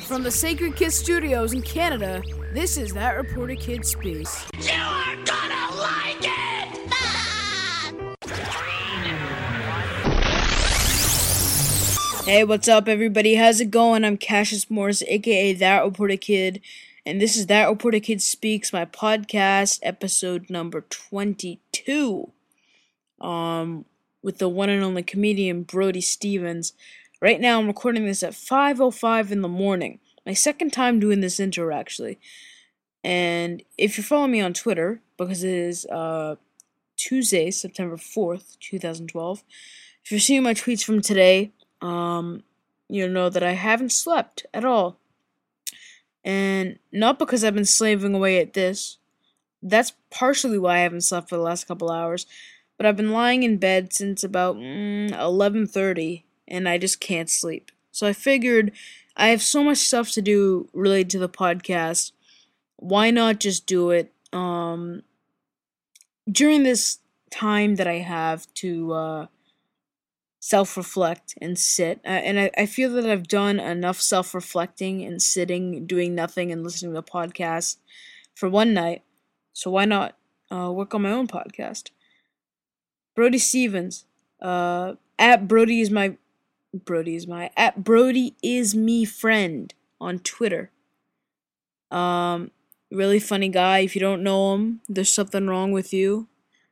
From the Sacred Kid Studios in Canada, this is That Reporter Kid Speaks. You are gonna like it! Hey, what's up, everybody? How's it going? I'm Cassius Morris, aka That Reporter Kid, and this is That Reporter Kid Speaks, my podcast, episode number 22. With the one and only comedian Brody Stevens. Right now, I'm recording this at 5:05 in the morning. My second time doing this intro, actually. And if you're following me on Twitter, because it is Tuesday, September 4th, 2012, if you're seeing my tweets from today, you'll know that I haven't slept at all. And not because I've been slaving away at this. That's partially why I haven't slept for the last couple hours. But I've been lying in bed since about 11:30, and I just can't sleep. So I figured I have so much stuff to do related to the podcast. Why not just do it during this time that I have to self-reflect and sit. And I feel that I've done enough self-reflecting and sitting, doing nothing, and listening to the podcast for one night. So why not work on my own podcast? Brody Stevens, at Brody is me friend on Twitter. Really funny guy. If you don't know him, there's something wrong with you.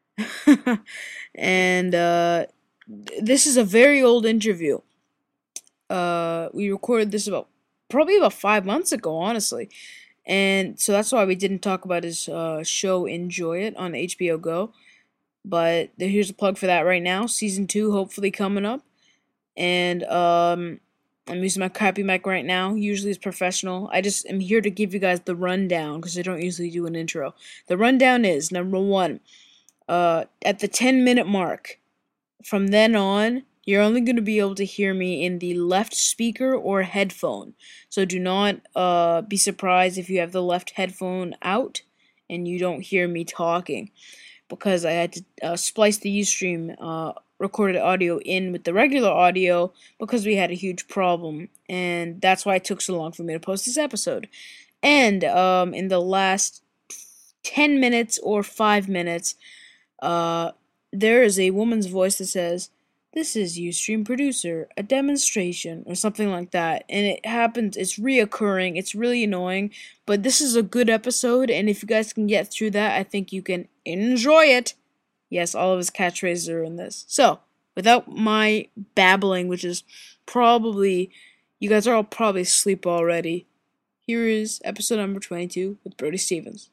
And this is a very old interview. We recorded this probably about 5 months ago, honestly. And so that's why we didn't talk about his show Enjoy It on HBO Go. But here's a plug for that right now. Season 2 hopefully coming up. And I'm using my crappy mic right now. Usually it's professional. I just am here to give you guys the rundown because I don't usually do an intro. The rundown is, number 1, at the 10-minute mark, from then on, you're only going to be able to hear me in the left speaker or headphone. So do not be surprised if you have the left headphone out and you don't hear me talking. Because I had to splice the Ustream recorded audio in with the regular audio because we had a huge problem. And that's why it took so long for me to post this episode. And in the last 10 minutes or 5 minutes, there is a woman's voice that says, "This is Ustream producer, a demonstration," or something like that. And it happens, it's reoccurring, it's really annoying, but this is a good episode, and if you guys can get through that, I think you can enjoy it. Yes, all of his catchphrases are in this. So, without my babbling, which is probably, you guys are all probably asleep already, here is episode number 22 with Brody Stevens.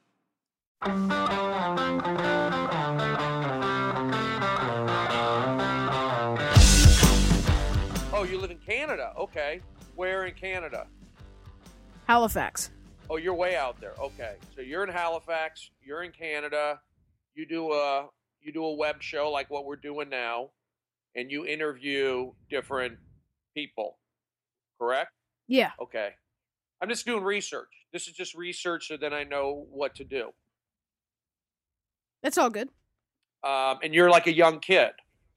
Oh, you live in Canada? Okay. Where in Canada? Halifax. Oh, you're way out there. Okay. So you're in Halifax, you're in Canada, you do a web show like what we're doing now, and you interview different people, correct? Yeah. Okay. I'm just doing research. This is just research so then I know what to do. That's all good. And you're like a young kid.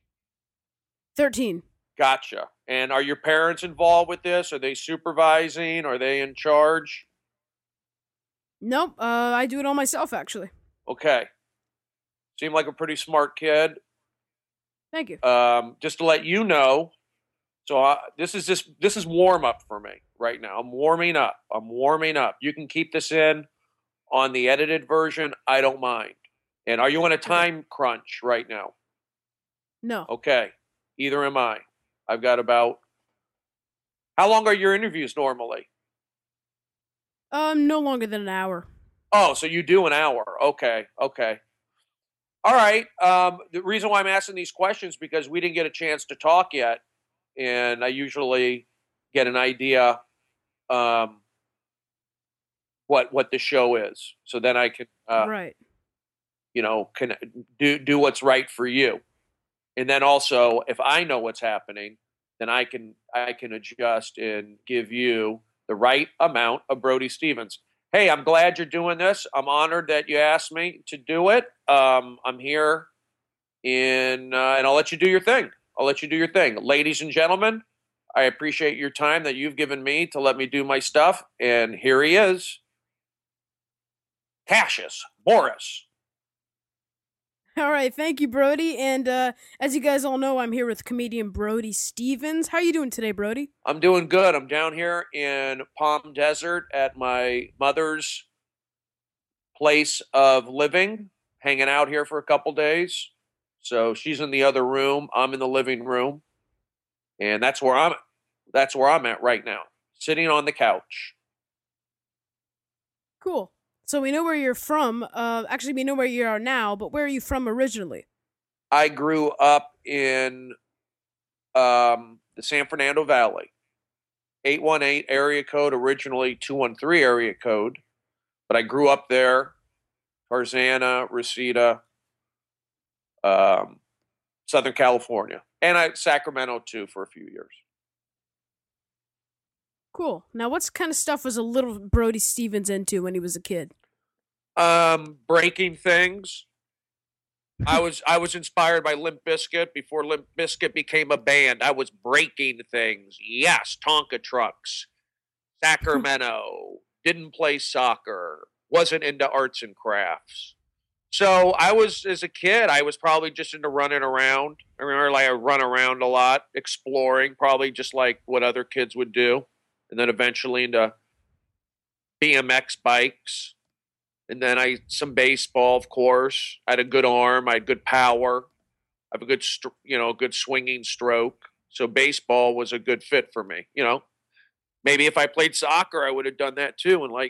13. Gotcha. And are your parents involved with this? Are they supervising? Are they in charge? Nope, I do it all myself, actually. Okay. Seem like a pretty smart kid. Thank you. Just to let you know, so this is warm up for me right now. I'm warming up. You can keep this in on the edited version. I don't mind. And are you on a time crunch right now? No. Okay. Either am I. I've got about... How long are your interviews normally? No longer than an hour. Oh, so you do an hour. Okay. All right. The reason why I'm asking these questions is because we didn't get a chance to talk yet. And I usually get an idea what the show is. So then I can... right. Can do what's right for you. And then also, if I know what's happening, then I can adjust and give you the right amount of Brody Stevens. Hey, I'm glad you're doing this. I'm honored that you asked me to do it. I'm here, and I'll let you do your thing. Ladies and gentlemen, I appreciate your time that you've given me to let me do my stuff. And here he is, Cassius Boris. All right, thank you, Brody. And as you guys all know, I'm here with comedian Brody Stevens. How are you doing today, Brody? I'm doing good. I'm down here in Palm Desert at my mother's place of living, hanging out here for a couple days. So she's in the other room. I'm in the living room, and that's where I'm at right now, sitting on the couch. Cool. So we know where you're from. Actually, we know where you are now, but where are you from originally? I grew up in the San Fernando Valley, 818 area code, originally 213 area code, but I grew up there, Tarzana, Reseda, Southern California, and Sacramento too for a few years. Cool. Now, what kind of stuff was a little Brody Stevens into when he was a kid? Breaking things. I was inspired by Limp Bizkit before Limp Bizkit became a band. I was breaking things. Yes, Tonka trucks. Sacramento. Didn't play soccer. Wasn't into arts and crafts. So I was, as a kid, I was probably just into running around. I remember I run around a lot, exploring, probably just like what other kids would do. And then eventually into BMX bikes. And then some baseball, of course. I had a good arm. I had good power. I have a good, good swinging stroke. So baseball was a good fit for me. Maybe if I played soccer, I would have done that too, and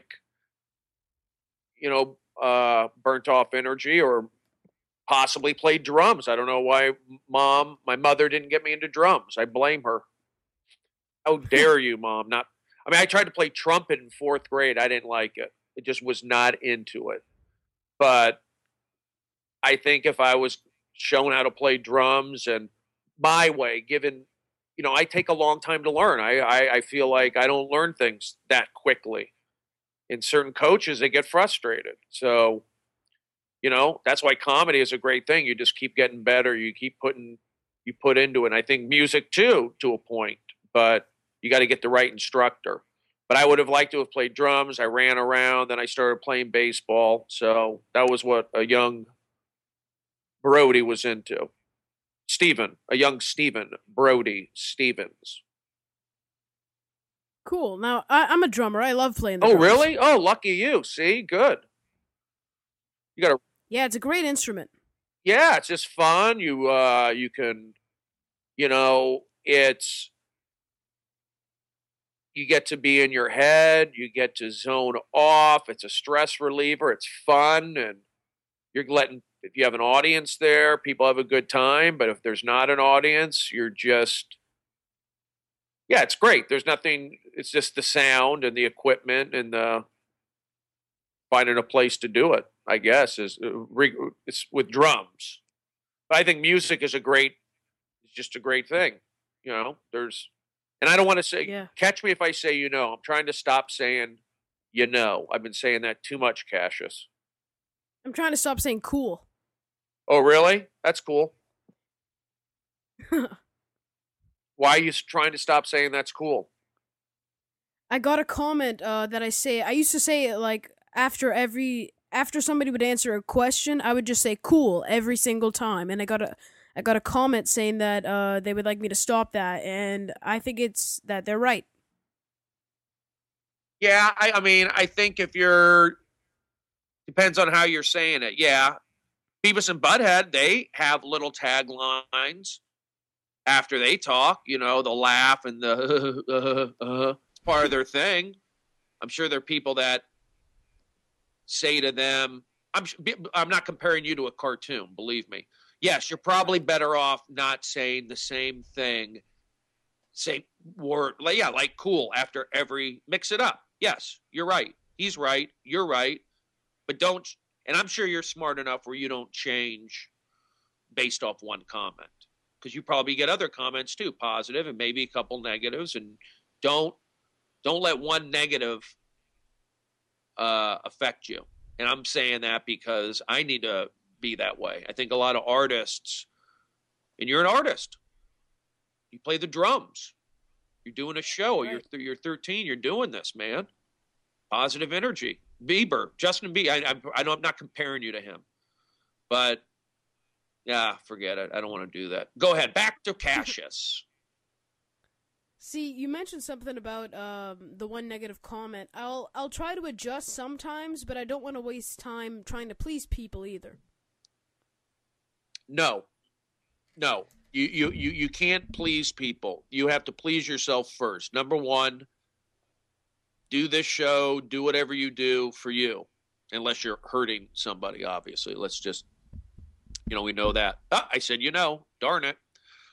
burnt off energy, or possibly played drums. I don't know why my mother didn't get me into drums. I blame her. How dare you, Mom? I tried to play trumpet in 4th grade. I didn't like it. It just was not into it. But I think if I was shown how to play drums and my way, given, I take a long time to learn. I feel like I don't learn things that quickly. In certain coaches, they get frustrated. So, that's why comedy is a great thing. You just keep getting better. You put into it. And I think music too, to a point, but you got to get the right instructor. But I would have liked to have played drums. I ran around, then I started playing baseball. So that was what a young Brody was into. A young Stephen Brody Stevens. Cool. Now, I'm a drummer. I love playing the drums. drums. Really? Oh, lucky you. See? Good. Yeah, it's a great instrument. Yeah, it's just fun. You can, you get to be in your head. You get to zone off. It's a stress reliever. It's fun. And you're if you have an audience there, people have a good time. But if there's not an audience, you're just, it's great. There's nothing, it's just the sound and the equipment and finding a place to do it, I guess, it's with drums. But I think music is just a great thing. And I don't want to say, catch me if I say, I'm trying to stop saying, I've been saying that too much, Cassius. I'm trying to stop saying cool. Oh, really? That's cool. Why are you trying to stop saying that's cool? I got a comment that I used to say, like, after somebody would answer a question, I would just say cool every single time. And I got a comment saying that they would like me to stop that, and I think it's that they're right. Yeah, I think depends on how you're saying it. Yeah, Beavis and Butthead, they have little taglines after they talk. They'll laugh and it's part of their thing. I'm sure there are people that say to them, I'm not comparing you to a cartoon, believe me. Yes, you're probably better off not saying the same thing. Say word, like cool after mix it up. Yes, you're right. He's right. You're right. But don't, and I'm sure you're smart enough where you don't change based off one comment. Because you probably get other comments too, positive and maybe a couple negatives. And don't let one negative affect you. And I'm saying that because I need to be that way. I think a lot of artists, and you're an artist, you play the drums. You're doing a show. Right. You're 13. You're doing this, man. Positive energy. Bieber, Justin Bieber. I know I'm not comparing you to him, but yeah, forget it. I don't want to do that. Go ahead. Back to Cassius. See, you mentioned something about the one negative comment. I'll try to adjust sometimes, but I don't want to waste time trying to please people either. No. You can't please people. You have to please yourself first. Number one, do this show, do whatever you do for you, unless you're hurting somebody, obviously. Let's just, we know that. I said, darn it.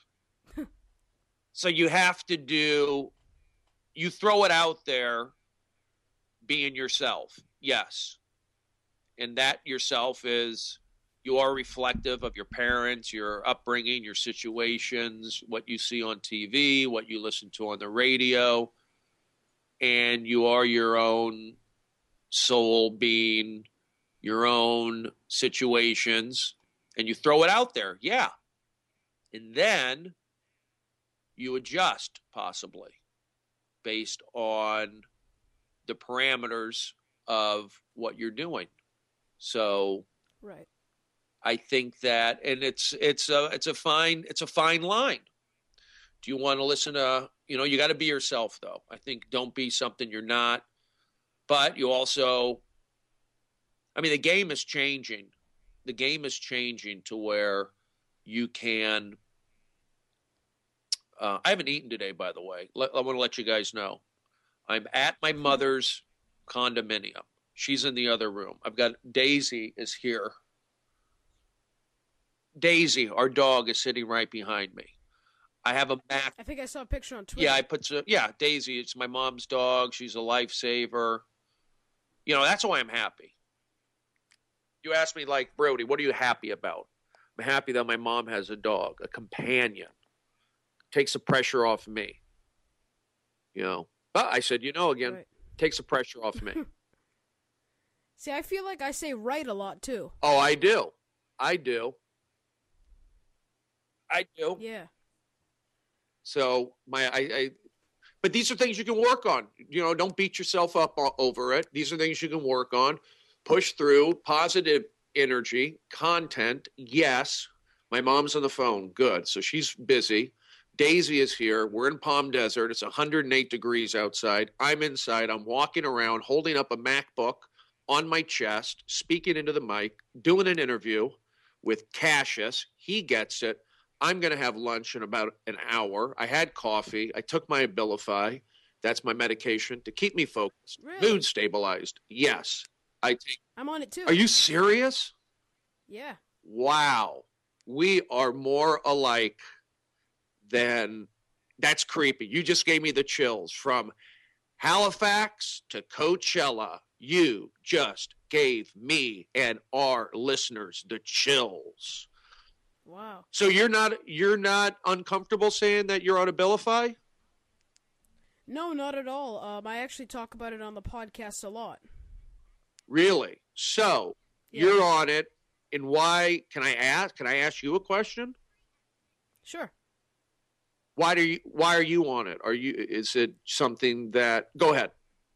So you have to you throw it out there being yourself. Yes. And that yourself is, you are reflective of your parents, your upbringing, your situations, what you see on TV, what you listen to on the radio, and you are your own soul being, your own situations, and you throw it out there. Yeah. And then you adjust, possibly, based on the parameters of what you're doing. So, right. I think that, and it's a fine line. Do you want to listen to, you got to be yourself, though. I think don't be something you're not. But you also, the game is changing. The game is changing to where you can. I haven't eaten today, by the way. I want to let you guys know. I'm at my mother's condominium. She's in the other room. I've got Daisy is here. Daisy, our dog, is sitting right behind me. I have a Mac. I think I saw a picture on Twitter. Yeah, Daisy, it's my mom's dog. She's a lifesaver. That's why I'm happy. You asked me, like, Brody, what are you happy about? I'm happy that my mom has a dog, a companion. Takes the pressure off me. But I said, again, Right. Takes the pressure off me. See, I feel like I say right a lot, too. Oh, I do. Yeah. So but these are things you can work on. Don't beat yourself up over it. These are things you can work on. Push through. Positive energy, content. Yes. My mom's on the phone. Good. So she's busy. Daisy is here. We're in Palm Desert. It's 108 degrees outside. I'm inside. I'm walking around holding up a MacBook on my chest, speaking into the mic, doing an interview with Cassius. He gets it. I'm going to have lunch in about an hour. I had coffee. I took my Abilify. That's my medication to keep me focused. Really? Mood stabilized. Yes. I'm on it, too. Are you serious? Yeah. Wow. We are more alike than. That's creepy. You just gave me the chills. From Halifax to Coachella, you just gave me and our listeners the chills. Wow. So you're not uncomfortable saying that you're on Abilify? No, not at all. I actually talk about it on the podcast a lot. Really? So Yeah. you're on it, and why? Can I ask you a question? Sure. Why are you on it? Is it something that? Go ahead.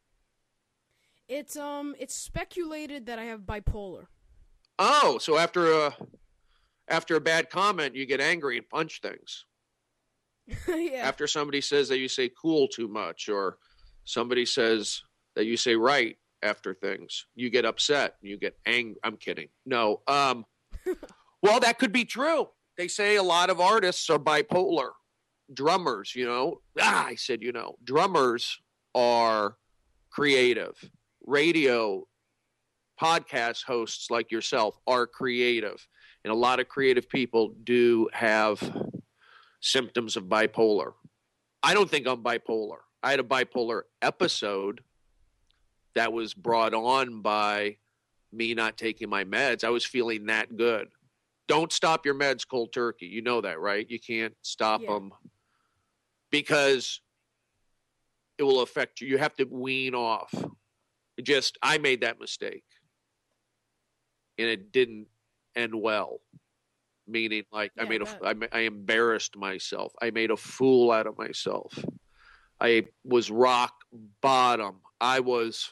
It's speculated that I have bipolar. Oh, so after a bad comment, you get angry and punch things. Yeah. After somebody says that you say cool too much, or somebody says that you say right after things, you get upset. You get angry. I'm kidding. No. Well, that could be true. They say a lot of artists are bipolar. Drummers, I said, drummers are creative. Radio podcast hosts like yourself are creative. And a lot of creative people do have symptoms of bipolar. I don't think I'm bipolar. I had a bipolar episode that was brought on by me not taking my meds. I was feeling that good. Don't stop your meds cold turkey. You know that, right? You can't stop them because it will affect you. You have to wean off. I made that mistake. And it didn't end well. Meaning, like, Yeah, I embarrassed myself. I made a fool out of myself. I was rock bottom. I was,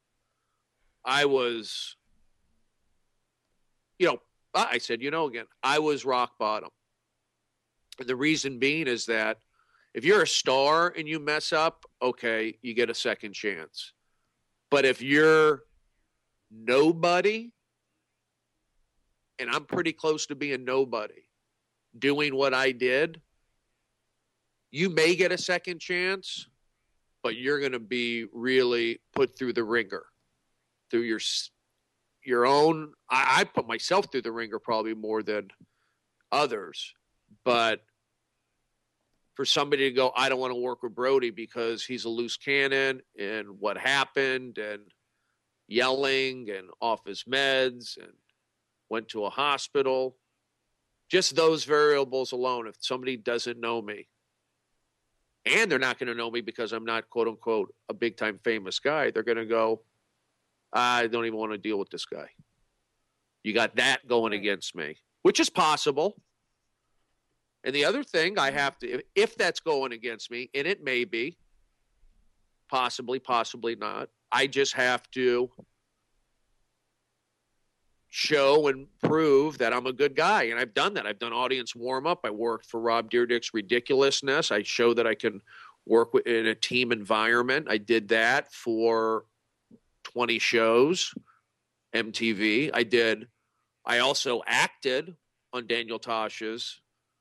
I said, again, I was rock bottom. And the reason being is that if you're a star and you mess up, okay, you get a second chance. But if you're nobody, and I'm pretty close to being nobody, doing what I did, you may get a second chance, but you're going to be really put through the ringer, through your own. I put myself through the ringer probably more than others, but for somebody to go, I don't want to work with Brody because he's a loose cannon and what happened and yelling and off his meds and went to a hospital. Just those variables alone, if somebody doesn't know me, and they're not going to know me because I'm not, quote unquote, a big time famous guy, they're going to go, I don't even want to deal with this guy. You got that going against me, which is possible. And the other thing I have to, if that's going against me, and it may be, possibly not, I just have to show and prove that I'm a good guy. And I've done that. I've done audience warm-up. I worked for Rob Dyrdek's Ridiculousness. I show that I can work in a team environment. I did that for 20 shows, MTV. I also acted on Daniel Tosh's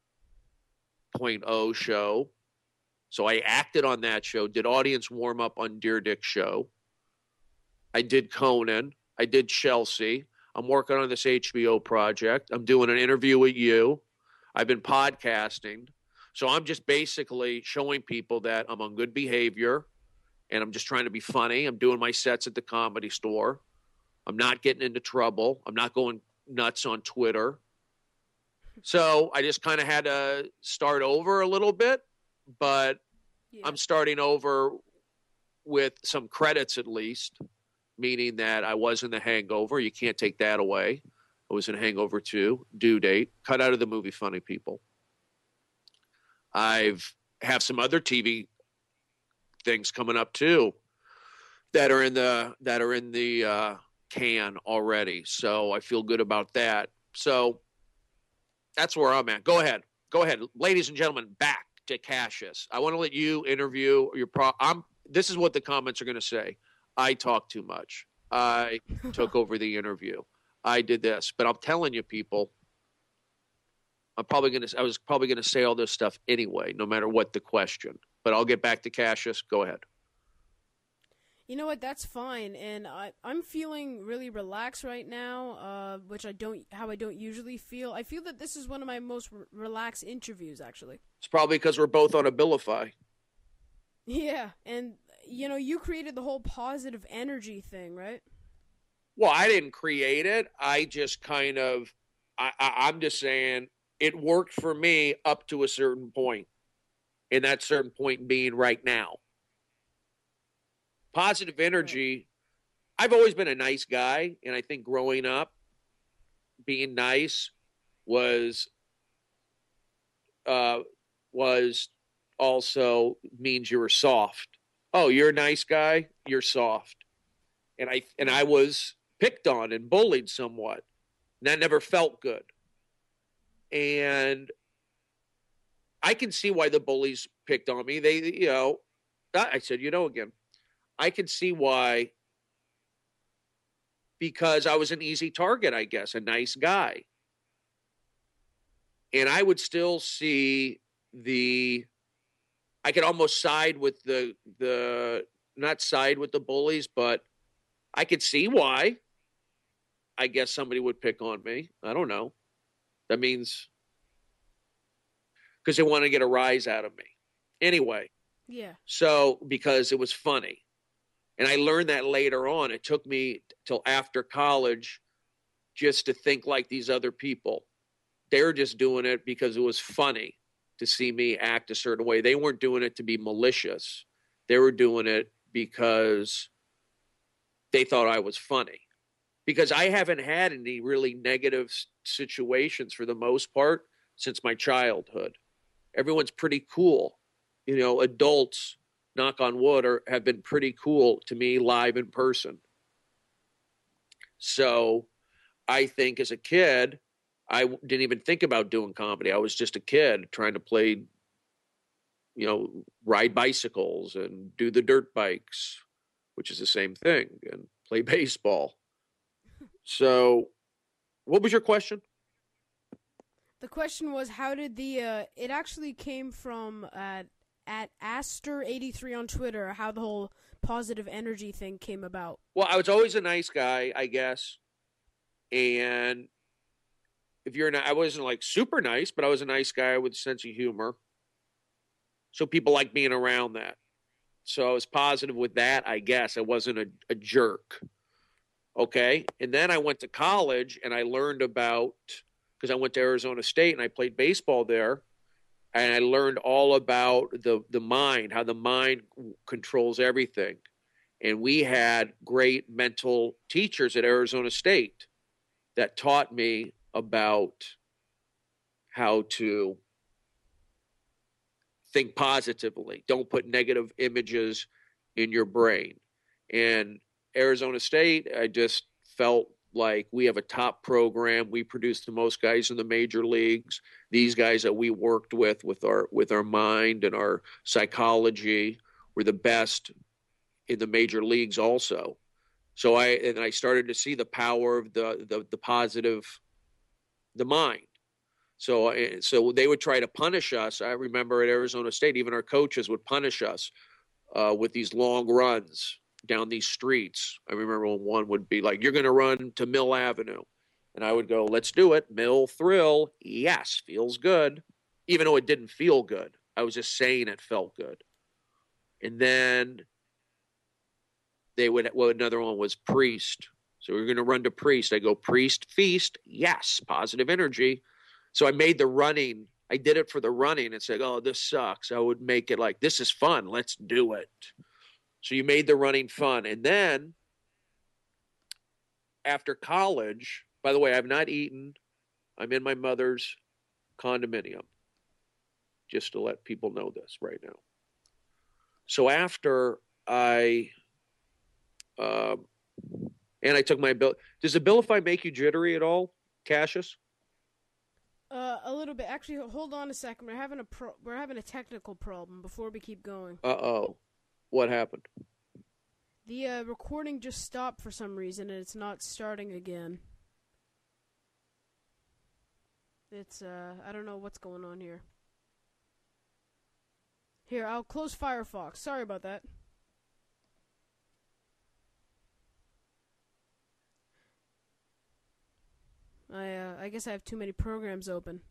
.0 show. So I acted on that show, did audience warm-up on Dyrdek's show. I did Conan. I did Chelsea. I'm working on this HBO project. I'm doing an interview with you. I've been podcasting. So I'm just basically showing people that I'm on good behavior and I'm just trying to be funny. I'm doing my sets at the Comedy Store. I'm not getting into trouble. I'm not going nuts on Twitter. So I just kind of had to start over a little bit, but I'm starting over with some credits at least, meaning that I was in The Hangover. You can't take that away. I was in Hangover 2, Due Date, cut out of the movie Funny People. Have some other TV things coming up too that are in the can already. So I feel good about that. So that's where I'm at. Go ahead, ladies and gentlemen. Back to Cassius. I want to let you interview your This is what the comments are going to say. I talk too much. I took over the interview. I did this, but I'm telling you, people, I was probably gonna say all this stuff anyway, no matter what the question. But I'll get back to Cassius. Go ahead. You know what? That's fine, and I'm feeling really relaxed right now, which I don't usually feel. I feel that this is one of my most relaxed interviews, actually. It's probably because we're both on Abilify. Yeah, and you created the whole positive energy thing, right? Well, I didn't create it. I just kind of, I'm just saying it worked for me up to a certain point, and that certain point being right now. Positive energy. I've always been a nice guy, and I think growing up, being nice was also means you were soft. Oh, you're a nice guy, you're soft. And I was picked on and bullied somewhat. And that never felt good. And I can see why the bullies picked on me. I said, again, I can see why, because I was an easy target, I guess, a nice guy. And I would still see I could almost side with not side with the bullies, but I could see why. I guess somebody would pick on me. I don't know. That means because they want to get a rise out of me. Anyway. Yeah. So, because it was funny. And I learned that later on. It took me till after college just to think like these other people. They're just doing it because it was funny to see me act a certain way. They weren't doing it to be malicious. They were doing it because they thought I was funny. Because I haven't had any really negative situations for the most part since my childhood. Everyone's pretty cool. Adults knock on wood, have been pretty cool to me live in person. So I think as a kid, I didn't even think about doing comedy. I was just a kid trying to play, ride bicycles and do the dirt bikes, which is the same thing, and play baseball. So what was your question? The question was, how did it actually came from at Aster83 on Twitter, how the whole positive energy thing came about. Well, I was always a nice guy, I guess. And I wasn't like super nice, but I was a nice guy with a sense of humor. So people like being around that. So I was positive with that, I guess. I wasn't a jerk. Okay. And then I went to college and I learned about, because I went to Arizona State and I played baseball there. And I learned all about the mind, how the mind controls everything. And we had great mental teachers at Arizona State that taught me about how to think positively. Don't put negative images in your brain. And Arizona State, I just felt like we have a top program. We produce the most guys in the major leagues. These guys that we worked with our mind and our psychology were the best in the major leagues also. So I started to see the power of the positive, the mind. So they would try to punish us. I remember at Arizona State, even our coaches would punish us with these long runs down these streets. I remember when one would be like, "You're going to run to Mill Avenue." And I would go, "Let's do it. Mill Thrill. Yes, feels good." Even though it didn't feel good. I was just saying it felt good. And then another one was Priest. So we're going to run to Priest. I go, "Priest, feast. Yes, positive energy." So I made the running. I did it for the running and said, "Oh, this sucks." I would make it like, "This is fun. Let's do it." So you made the running fun. And then after college, by the way, I've not eaten. I'm in my mother's condominium, just to let people know this right now. So after I took my bill. Does Abilify make you jittery at all, Cassius? A little bit. Actually, hold on a second. We're having a technical problem before we keep going. Uh-oh. What happened? The recording just stopped for some reason, and it's not starting again. It's I don't know what's going on here. Here, I'll close Firefox. Sorry about that. I guess I have too many programs open.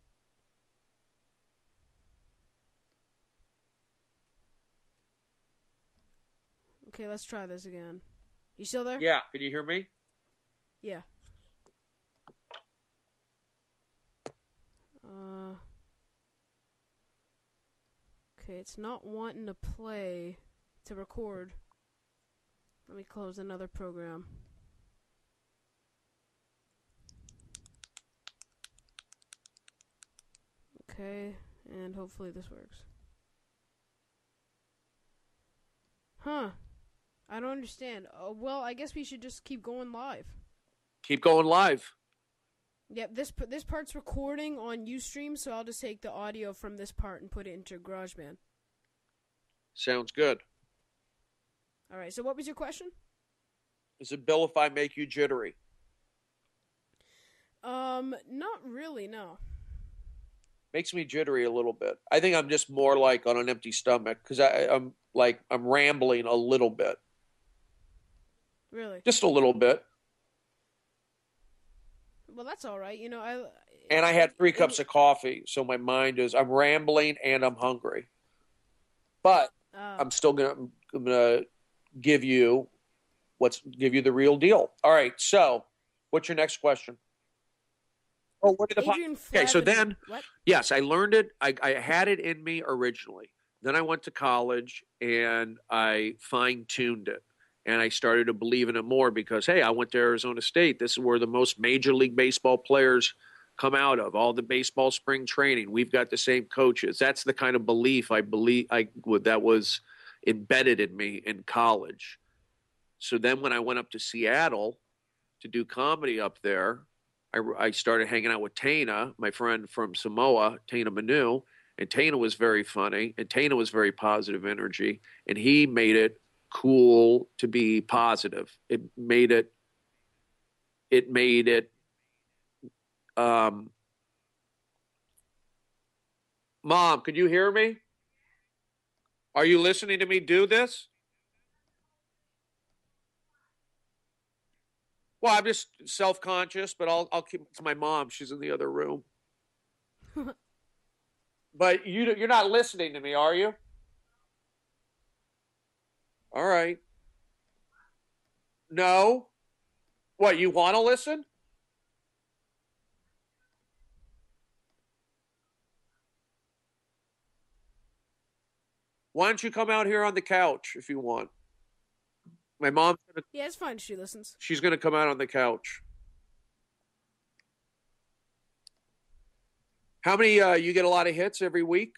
Okay, let's try this again. You still there? Yeah. Can you hear me? Yeah. Okay, it's not wanting to record. Let me close another program. Okay, and hopefully this works. Huh. I don't understand. Well, I guess we should just keep going live. Keep going live. Yep, this part's recording on Ustream, so I'll just take the audio from this part and put it into GarageBand. Sounds good. All right, so what was your question? Does Abilify make you jittery? Not really, no. Makes me jittery a little bit. I think I'm just more like on an empty stomach because I'm rambling a little bit. Really? Just a little bit. Well, that's all right. And I had 3 cups of coffee, so my mind is I'm rambling and I'm hungry. But I'm still gonna give you the real deal. All right. So, what's your next question? Oh, what did okay, so then, what? Yes, I learned it. I had it in me originally. Then I went to college and I fine-tuned it. And I started to believe in it more because, hey, I went to Arizona State. This is where the most Major League Baseball players come out of, all the baseball spring training. We've got the same coaches. That's the kind of belief that was embedded in me in college. So then when I went up to Seattle to do comedy up there, I started hanging out with Tana, my friend from Samoa, Tana Manu, and Tana was very funny, and Tana was very positive energy, and he made it cool to be positive. It made it Mom, can you hear me? Are you listening to me do this? Well, I'm just self-conscious, but I'll keep it to my mom. She's in the other room. But you're not listening to me, are you? All right. No. What, you want to listen? Why don't you come out here on the couch if you want? My mom's gonna. Yeah, it's fine. She listens. She's gonna come out on the couch. How many? You get a lot of hits every week.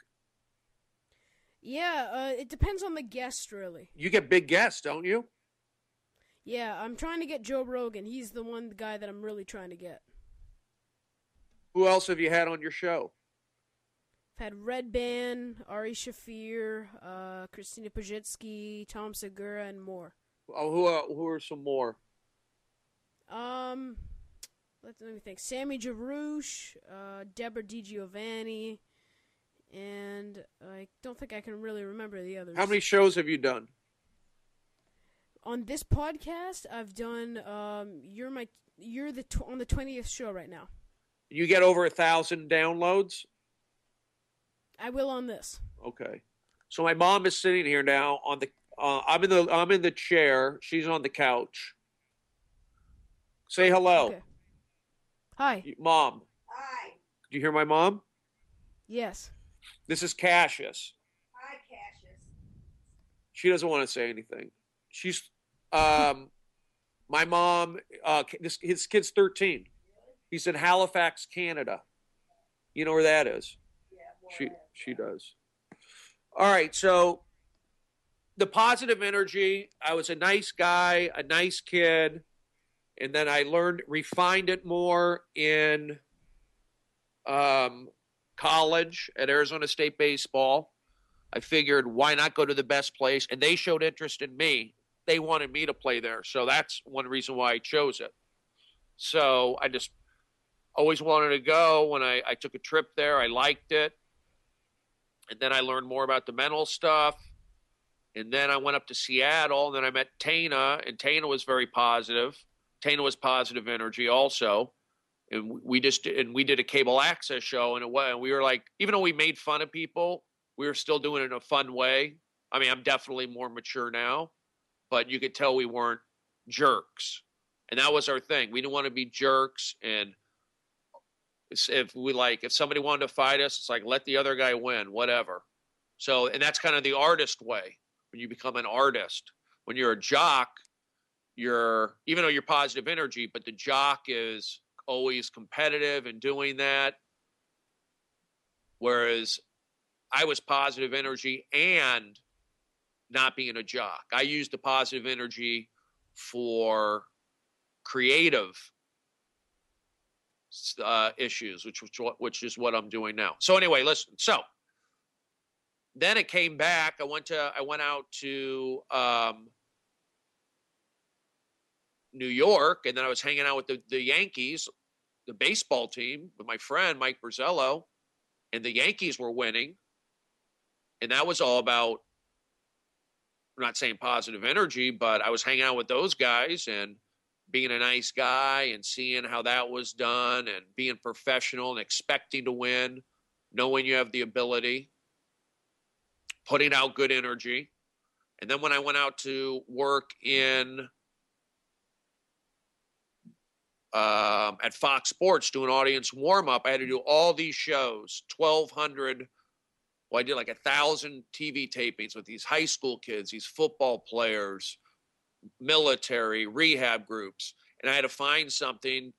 Yeah, it depends on the guest, really. You get big guests, don't you? Yeah, I'm trying to get Joe Rogan. He's the guy that I'm really trying to get. Who else have you had on your show? I've had Red Band, Ari Shafir, Christina Pajitsky, Tom Segura, and more. Oh, who are some more? Let me think. Sammy Jarouche, Deborah DiGiovanni, and I don't think I can really remember the others. How many shows have you done? On this podcast, I've done. You're on the 20th show right now. You get over 1,000 downloads? I will on this. Okay. So my mom is sitting here now on the. I'm in the chair. She's on the couch. Say hello. Okay. Hi. Mom. Hi. Do you hear my mom? Yes. This is Cassius. Hi, Cassius. She doesn't want to say anything. She's my mom. His kid's 13. He's in Halifax, Canada. You know where that is? Yeah. She does. All right, so the positive energy. I was a nice guy, a nice kid, and then I refined it more in college at Arizona State baseball. I figured, why not go to the best place? And they showed interest in me. They wanted me to play there, so that's one reason why I chose it. So I just always wanted to go. When I took a trip there, I liked it. And then I learned more about the mental stuff. And then I went up to Seattle, and then I met Tana, and Tana was very positive. Tana was positive energy also. And we did a cable access show, and we were like, even though we made fun of people, we were still doing it in a fun way. I mean, I'm definitely more mature now, but you could tell we weren't jerks. And that was our thing. We didn't want to be jerks. And if somebody wanted to fight us, it's like, let the other guy win, whatever. So, and that's kind of the artist way. When you become an artist, when you're a jock, even though you're positive energy, but the jock is always competitive and doing that. Whereas I was positive energy and not being a jock. I used the positive energy for creative issues, which is what I'm doing now. So anyway, listen. So then it came back. I went out to New York, and then I was hanging out with the Yankees, the baseball team, with my friend Mike Borzello, and the Yankees were winning. And that was all about, I'm not saying positive energy, but I was hanging out with those guys and being a nice guy and seeing how that was done and being professional and expecting to win, knowing you have the ability, putting out good energy. And then when I went out to work at Fox Sports doing audience warm-up, I had to do all these shows, 1,200. Well, I did like 1,000 TV tapings with these high school kids, these football players, military, rehab groups. And I had to find something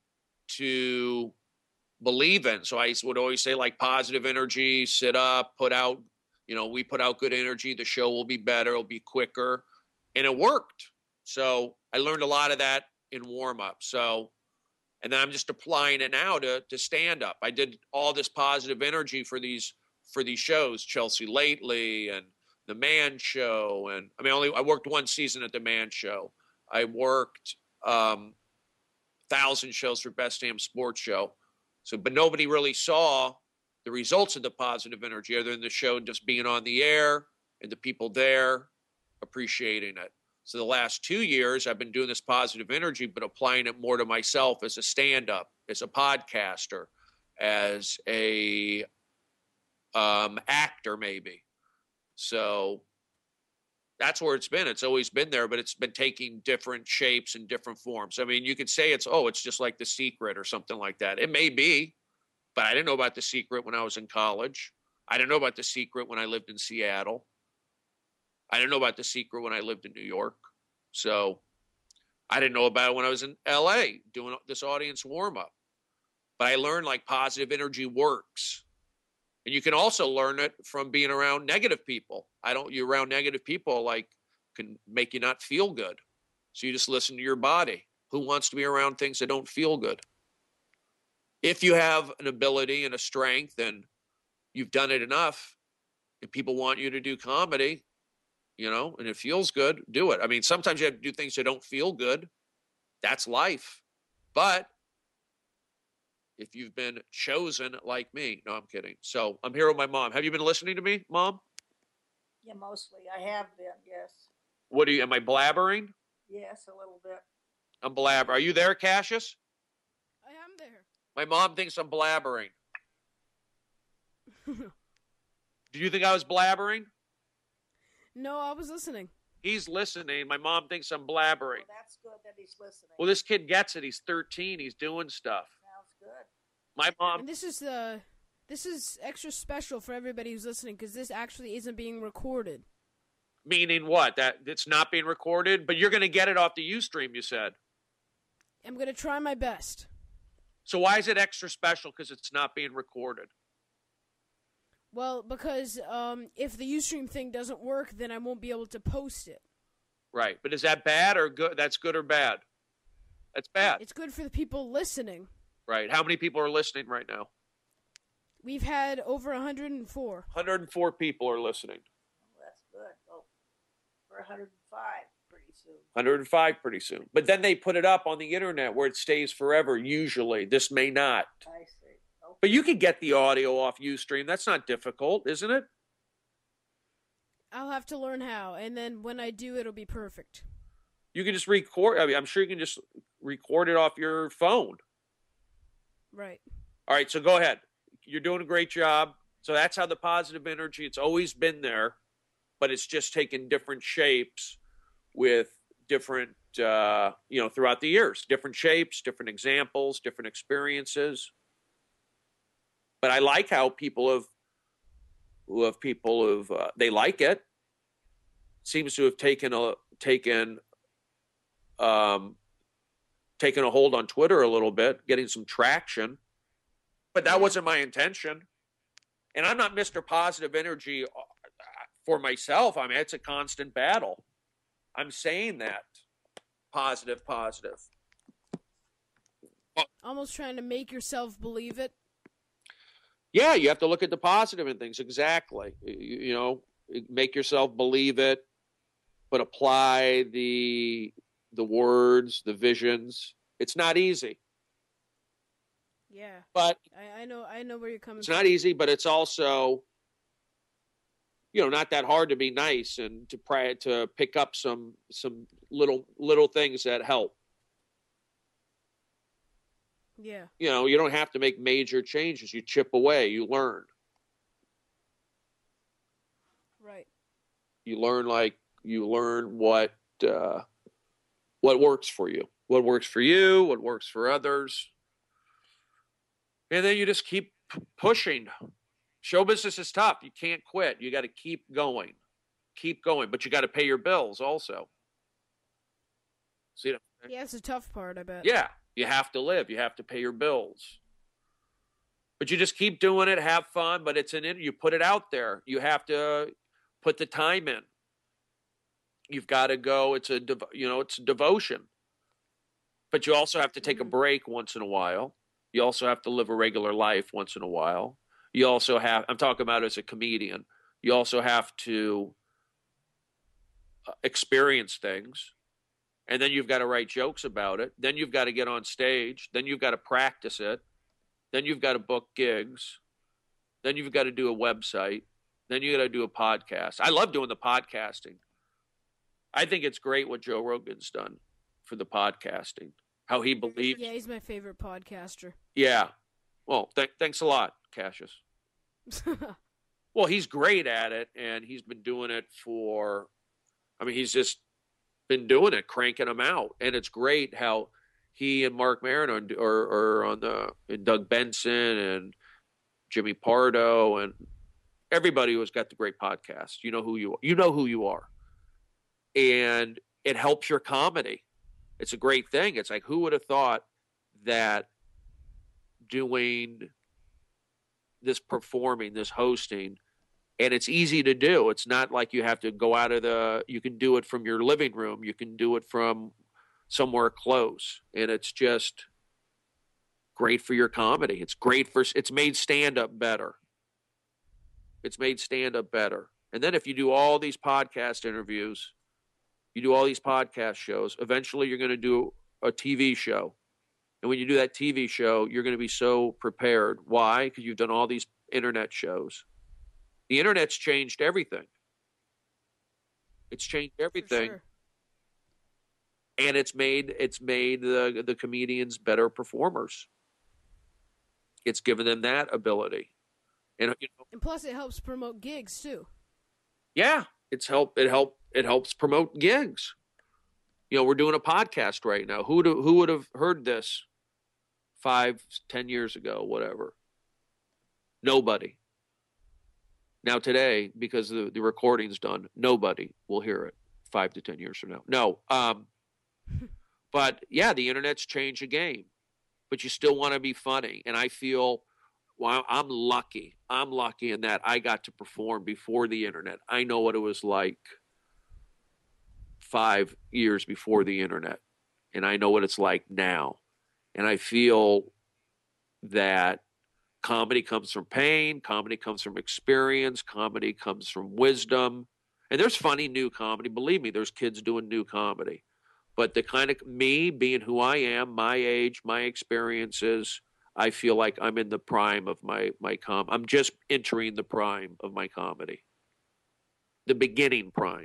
to believe in. So I would always say, like, positive energy, sit up, put out We put out good energy. The show will be better. It'll be quicker. And it worked. So I learned a lot of that in warm up. And then I'm just applying it now to stand up. I did all this positive energy for these shows, Chelsea Lately and The Man Show. And I worked one season at The Man Show. I worked 1,000 shows for Best Damn Sports Show. But nobody really saw the results of the positive energy other than the show just being on the air and the people there appreciating it. So the last 2 years, I've been doing this positive energy, but applying it more to myself as a stand-up, as a podcaster, as a actor maybe. So that's where it's been. It's always been there, but it's been taking different shapes and different forms. You could say it's just like The Secret or something like that. It may be, but I didn't know about The Secret when I was in college. I didn't know about The Secret when I lived in Seattle. I didn't know about The Secret when I lived in New York. So I didn't know about it when I was in LA doing this audience warm-up. But I learned positive energy works. And you can also learn it from being around negative people. You're around negative people can make you not feel good. So you just listen to your body. Who wants to be around things that don't feel good? If you have an ability and a strength and you've done it enough and people want you to do comedy, and it feels good, do it. Sometimes you have to do things that don't feel good. That's life. But if you've been chosen like me, no, I'm kidding. So I'm here with my mom. Have you been listening to me, Mom? Yeah, mostly. I have been, yes. Am I blabbering? Yes, a little bit. I'm blabbering. Are you there, Cassius? I am there. My mom thinks I'm blabbering. Do you think I was blabbering? No, I was listening. He's listening. My mom thinks I'm blabbering. Well, that's good that he's listening. Well, this kid gets it. He's 13. He's doing stuff. Sounds good. My mom. And this is extra special for everybody who's listening because this actually isn't being recorded. Meaning what? That it's not being recorded, but you're going to get it off the Ustream, you said. I'm going to try my best. So why is it extra special? Because it's not being recorded. Well, because if the Ustream thing doesn't work, then I won't be able to post it. Right. But is that bad or good? That's good or bad? That's bad. It's good for the people listening. Right. How many people are listening right now? We've had over 104. 104 people are listening. Well, that's good. Oh, we're 105 pretty soon. 105 pretty soon. But then they put it up on the internet where it stays forever, usually. This may not. I see. Okay. But you can get the audio off Ustream. That's not difficult, isn't it? I'll have to learn how, and then when I do, it'll be perfect. You can just record. I'm sure you can just record it off your phone. Right. All right, so go ahead. You're doing a great job. So that's how the positive energy, it's always been there, but it's just taken different shapes with different, throughout the years. Different shapes, different examples, different experiences. But I like how they like it. Seems to have taken a hold on Twitter a little bit, getting some traction. But that wasn't my intention. And I'm not Mr. Positive Energy for myself. It's a constant battle. I'm saying that. Positive. Almost trying to make yourself believe it. Yeah, you have to look at the positive in things. Exactly. Make yourself believe it, but apply the words, the visions. It's not easy. Yeah. But I know where you're coming it's from. not easy, but it's also, not that hard to be nice and to pick up some little things that help. Yeah. You don't have to make major changes. You chip away, you learn. Right. You learn what works for you. What works for you, what works for others. And then you just keep pushing. Show business is tough. You can't quit. You got to keep going. But you got to pay your bills also. See? Yeah, it's a tough part, I bet. Yeah, you have to live. You have to pay your bills. But you just keep doing it, have fun, but you put it out there. You have to put the time in. You've got to go. It's a devotion. But you also have to take a break once in a while. You also have to live a regular life once in a while. You also have, I'm talking about as a comedian, you also have to experience things. And then you've got to write jokes about it. Then you've got to get on stage. Then you've got to practice it. Then you've got to book gigs. Then you've got to do a website. Then you got to do a podcast. I love doing the podcasting. I think it's great what Joe Rogan's done for the podcasting. How he believes. Yeah, he's my favorite podcaster. Yeah. Well, thanks a lot, Cassius. Well, he's great at it, and he's been doing it he's just been doing it, cranking them out. And it's great how he and Mark Maron are on and Doug Benson and Jimmy Pardo and everybody who's got the great podcast. You know who you are. And it helps your comedy. It's a great thing. It's like, who would have thought that doing this performing, this hosting, and it's easy to do. It's not like you have to go you can do it from your living room. You can do it from somewhere close. And it's just great for your comedy. It's made stand-up better. It's made stand-up better. And then if you do all these podcast interviews, you do all these podcast shows, eventually you're going to do a TV show. And when you do that TV show, you're going to be so prepared. Why? Because you've done all these internet shows. The internet's changed everything. It's changed everything. For sure. And it's made the comedians better performers. It's given them that ability. And and plus it helps promote gigs too. Yeah, it helps promote gigs. We're doing a podcast right now. Who would have heard this 5-10 years ago, whatever? Nobody. Now today, because the recording's done, nobody will hear it 5 to 10 years from now. No. But yeah, the internet's changed the game. But you still want to be funny. And I feel, well, I'm lucky. I'm lucky in that I got to perform before the internet. I know what it was like 5 years before the internet. And I know what it's like now. And I feel that comedy comes from pain. Comedy comes from experience. Comedy comes from wisdom. And there's funny new comedy. Believe me, there's kids doing new comedy. But the kind of me being who I am, my age, my experiences, I feel like I'm in the prime of my I'm just entering the prime of my comedy. The beginning prime.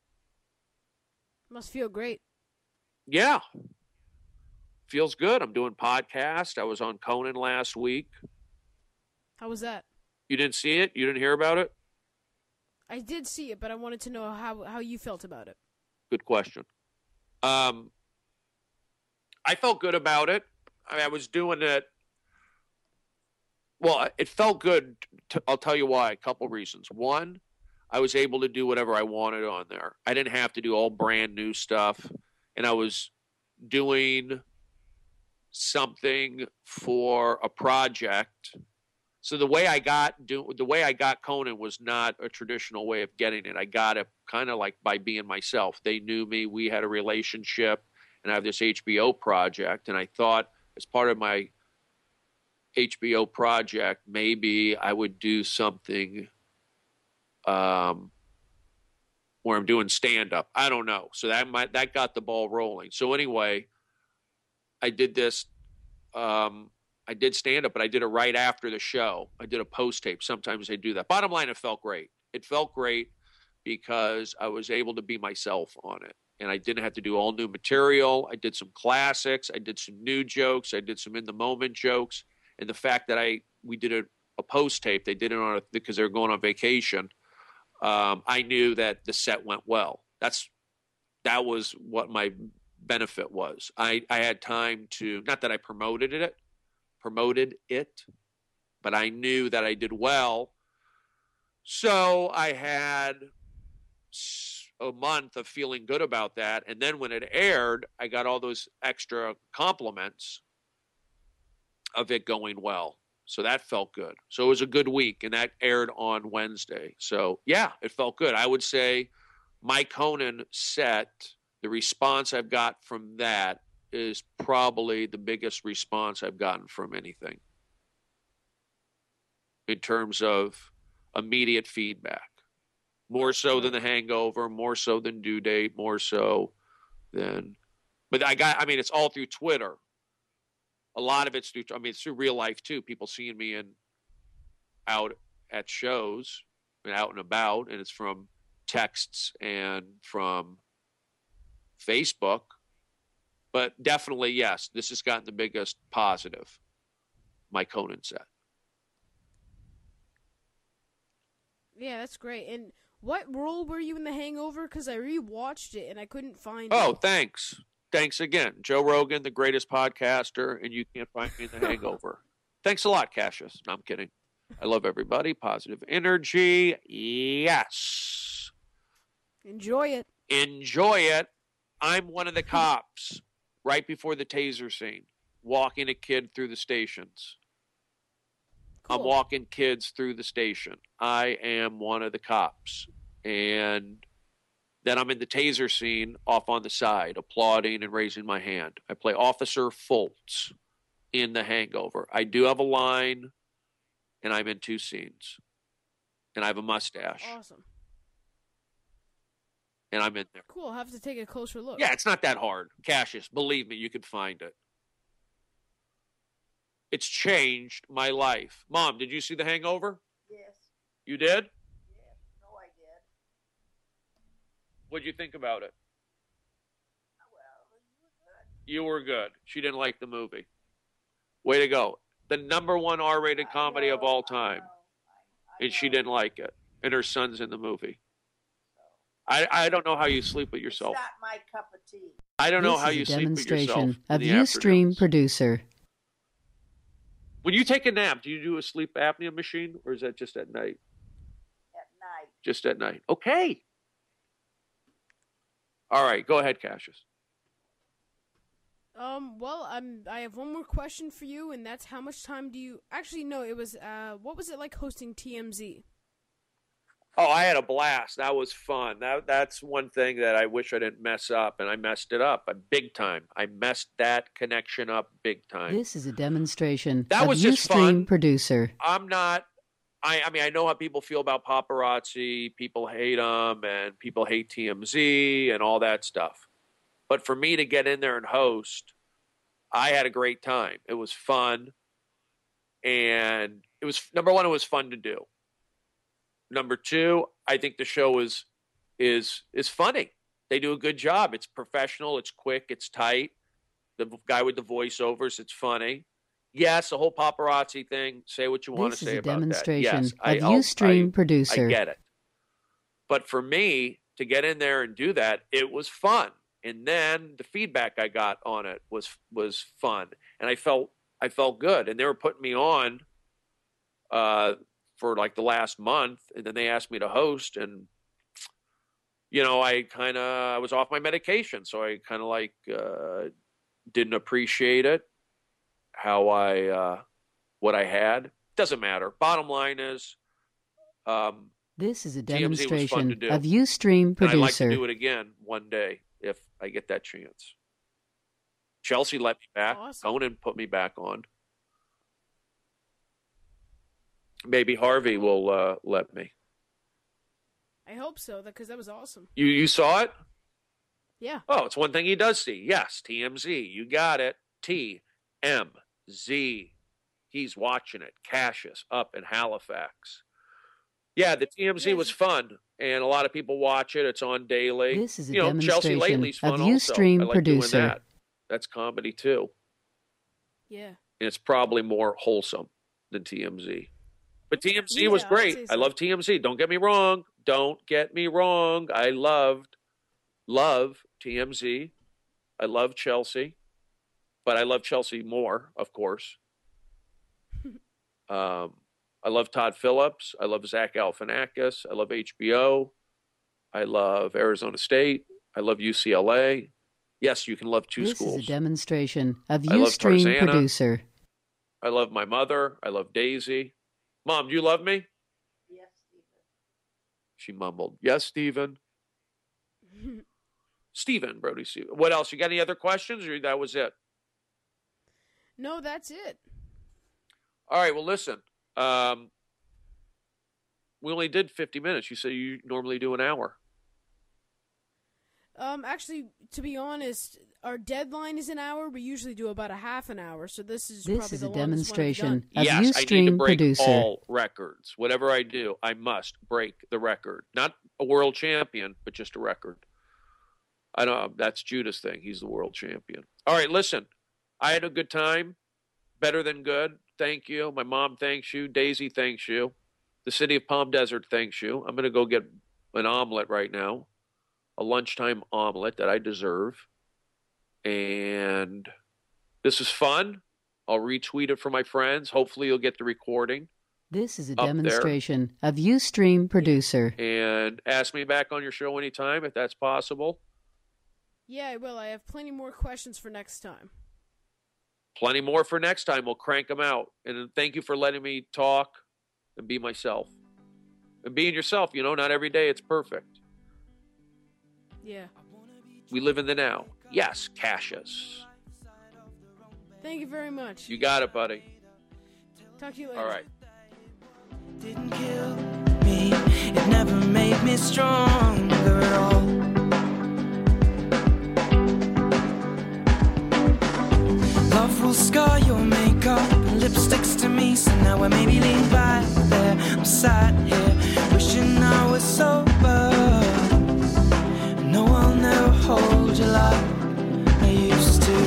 Must feel great. Yeah. Feels good. I'm doing podcasts. I was on Conan last week. How was that? You didn't see it? You didn't hear about it? I did see it, but I wanted to know how you felt about it. Good question. I felt good about it. I was doing it. Well, it felt good. I'll tell you why. A couple reasons. One, I was able to do whatever I wanted on there. I didn't have to do all brand new stuff. And I was doing something for a project. So the way I got Conan was not a traditional way of getting it. I got it kind of like by being myself. They knew me. We had a relationship. And I have this HBO project. And I thought as part of my HBO project, maybe I would do something where I'm doing stand-up. I don't know. So that got the ball rolling. So anyway, I did this. I did stand-up, but I did it right after the show. I did a post-tape. Sometimes I do that. Bottom line, it felt great. It felt great because I was able to be myself on it. And I didn't have to do all new material. I did some classics. I did some new jokes. I did some in-the-moment jokes. And the fact that we did a post-tape, they did it because they were going on vacation. I knew that the set went well. That was what my benefit was. I had time to, not that I promoted it, but I knew that I did well. So I had a month of feeling good about that. And then when it aired, I got all those extra compliments of it going well. So that felt good. So it was a good week, and that aired on Wednesday. So, yeah, it felt good. I would say my Conan set, the response I've got from that is probably the biggest response I've gotten from anything in terms of immediate feedback. More so than The Hangover, more so than Due Date, more so than... But it's all through Twitter. A lot of it's through, it's through real life too. People seeing me out at shows and out and about, and it's from texts and from Facebook. But definitely, yes, this has gotten the biggest positive, my Conan set. Yeah, that's great. And what role were you in The Hangover? Because I rewatched it and I couldn't find Oh, it. thanks. Thanks again. Joe Rogan, the greatest podcaster, and you can't find me in The Hangover. Thanks a lot, Cassius. No, I'm kidding. I love everybody. Positive energy. Yes. Enjoy it. Enjoy it. I'm one of the cops right before the taser scene, walking a kid through the stations. Cool. I'm walking kids through the station. I am one of the cops. And then I'm in the taser scene off on the side, applauding and raising my hand. I play Officer Foltz in The Hangover. I do have a line, and I'm in 2 scenes. And I have a mustache. Awesome. And I'm in there. Cool. I'll have to take a closer look. Yeah, it's not that hard. Cassius, believe me, you can find it. It's changed my life. Mom, did you see The Hangover? Yes. You did? Yes. No, I did. What'd you think about it? Well, you were good. You were good. She didn't like the movie. Way to go. The #1 R-rated comedy of all time. And she didn't like it. And her son's in the movie. I don't know how you sleep with yourself. It's not my cup of tea. I don't know This how is you a sleep with yourself. demonstration in of the Ustream afternoons. Producer. When you take a nap, do you do a sleep apnea machine, or is that just at night? At night. Just at night. Okay. All right, go ahead, Cassius. Well, I have one more question for you, and that's how much time do you... Actually, no, it was, what was it like hosting TMZ? Oh, I had a blast. That was fun. That's one thing that I wish I didn't mess up, and I messed it up big time. I messed that connection up big time. This is a demonstration That of was just Ustream fun. Producer. I'm not. I mean, I know how people feel about paparazzi. People hate them, and people hate TMZ and all that stuff. But for me to get in there and host, I had a great time. It was fun, and it was #1. It was fun to do. #2, I think the show is funny. They do a good job. It's professional. It's quick. It's tight. The guy with the voiceovers, it's funny. Yes, the whole paparazzi thing. Say what you want This to is say a about that. demonstration Yes, of Ustream Producer. I get it. But for me to get in there and do that, it was fun. And then the feedback I got on it was fun, and I felt good. And they were putting me on for like the last month, and then they asked me to host, and I was off my medication, so I kind of didn't appreciate it, how what I had. Doesn't matter. Bottom line is, This is a TMZ was fun to demonstration do. of Ustream and I'd like to Producer. do it again one day if I get that chance. Chelsea let me back. Awesome. Conan put me back on. Maybe Harvey will let me. I hope so, because that was awesome. You saw it? Yeah. Oh, it's one thing he does see. Yes, TMZ. You got it. TMZ. He's watching it. Cassius up in Halifax. Yeah, the TMZ was fun, and a lot of people watch it. It's on daily. This is a Chelsea demonstration Lately's fun of also. Ustream I like Producer. doing that. That's comedy too. Yeah. And it's probably more wholesome than TMZ. But TMZ was Yeah, I'd great. say I so. love TMZ. Don't get me wrong. Don't get me wrong. I love TMZ. I love Chelsea. But I love Chelsea more, of course. I love Todd Phillips. I love Zach Galifianakis. I love HBO. I love Arizona State. I love UCLA. Yes, you can love two This schools. is a demonstration of I love Ustream Tarzana. Producer. I love my mother. I love Daisy. Mom, do you love me? Yes, Stephen. She mumbled, yes, Stephen. Stephen, Brody Stephen. What else? You got any other questions, or that was it? No, that's it. All right, well, listen. We only did 50 minutes. You said you normally do an hour. Actually, to be honest, our deadline is an hour. We usually do about a half an hour, so this is probably This is the a longest one we've demonstration done. of Yes, I need to Ustream break producer. all records. Whatever I do, I must break the record. Not a world champion, but just a record. I know that's Judah's thing. He's the world champion. All right, listen. I had a good time. Better than good. Thank you. My mom thanks you. Daisy thanks you. The city of Palm Desert thanks you. I'm going to go get an omelet right now. A lunchtime omelet that I deserve. And this is fun. I'll retweet it for my friends. Hopefully you'll get the recording. This is a up there. demonstration of Ustream producer. And ask me back on your show anytime if that's possible. Yeah, I will. I have plenty more questions for next time. Plenty more for next time. We'll crank them out. And thank you for letting me talk and be myself. And being yourself, you know, not every day it's perfect. Yeah. We live in the now. Yes, Cassius. Thank you very much. You got it, buddy. Talk to you later. All right. Didn't kill me, it never made me stronger at all. Love will scar your makeup and lipsticks to me, so now I maybe lean back there. I'm sat here wishing I was sober. No, I'll never hold you like I used to.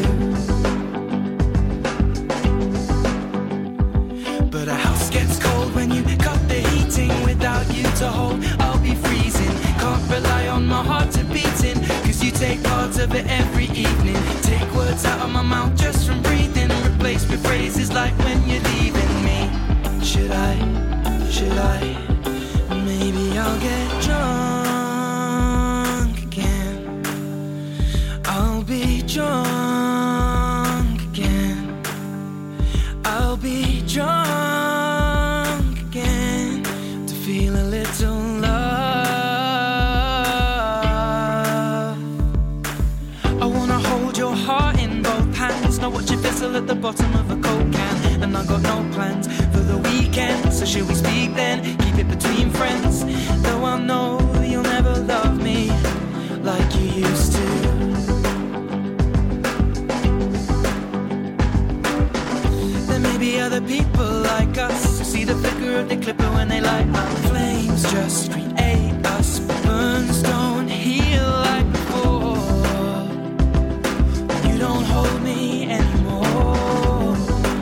But a house gets cold when you cut the heating. Without you to hold, I'll be freezing. Can't rely on my heart to beating, cause you take parts of it every evening. Take words out of my mouth just from breathing, and replace with phrases like when you're leaving me. Should I, maybe I'll get drunk again. I'll be drunk again. I'll be drunk again to feel a little love. I wanna hold your heart in both hands, not watch it fizzle at the bottom of a Coke can. And I got no plans for the weekend, so should we speak then? Keep it between friends, though I know you'll never love me like you used to. Maybe other people like us who see the flicker of the clipper when they light up. Flames just create us, but burns don't heal like before. You don't hold me anymore.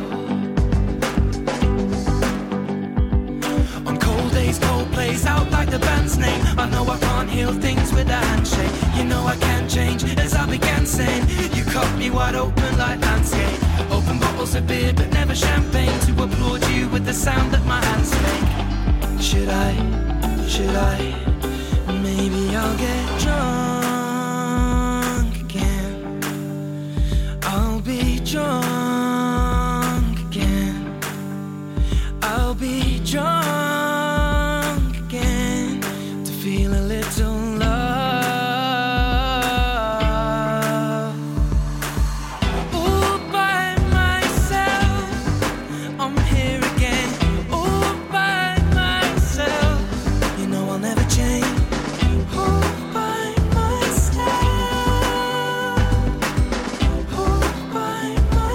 On cold days, cold plays out like the band's name. I know I can't heal things with a handshake. You know I can't change as I began saying. You cut me wide open like landscape. Open bottles of beer but never champagne, to applaud you with the sound that my hands make. Should I, maybe I'll get drunk again. I'll be drunk again. I'll be drunk again to feel a little love.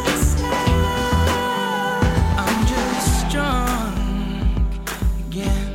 Again.